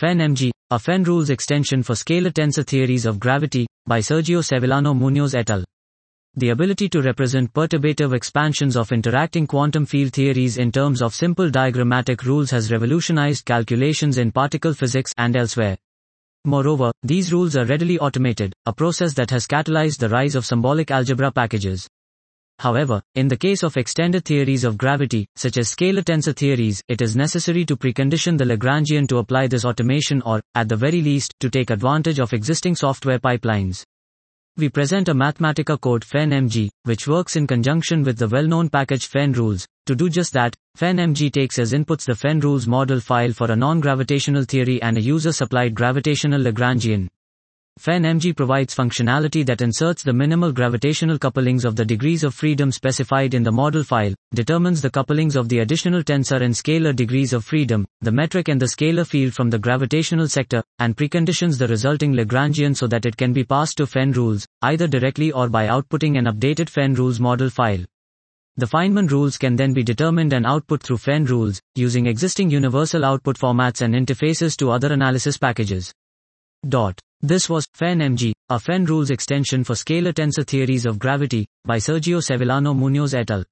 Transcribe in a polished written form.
FENMG, a FEN rules extension for scalar tensor theories of gravity, by Sergio Sevillano Munoz et al. The ability to represent perturbative expansions of interacting quantum field theories in terms of simple diagrammatic rules has revolutionized calculations in particle physics and elsewhere. Moreover, these rules are readily automated, a process that has catalyzed the rise of symbolic algebra packages. However, in the case of extended theories of gravity, such as scalar tensor theories, it is necessary to precondition the Lagrangian to apply this automation or, at the very least, to take advantage of existing software pipelines. We present a Mathematica code FENMG, which works in conjunction with the well-known package FEN rules. To do just that, FENMG takes as inputs the FEN rules model file for a non-gravitational theory and a user-supplied gravitational Lagrangian. FENMG provides functionality that inserts the minimal gravitational couplings of the degrees of freedom specified in the model file, determines the couplings of the additional tensor and scalar degrees of freedom, the metric and the scalar field from the gravitational sector, and preconditions the resulting Lagrangian so that it can be passed to FEN rules, either directly or by outputting an updated FEN rules model file. The Feynman rules can then be determined and output through FEN rules, using existing universal output formats and interfaces to other analysis packages. This was FENMG, a FEN rules extension for scalar tensor theories of gravity, by Sergio Sevillano Munoz et al.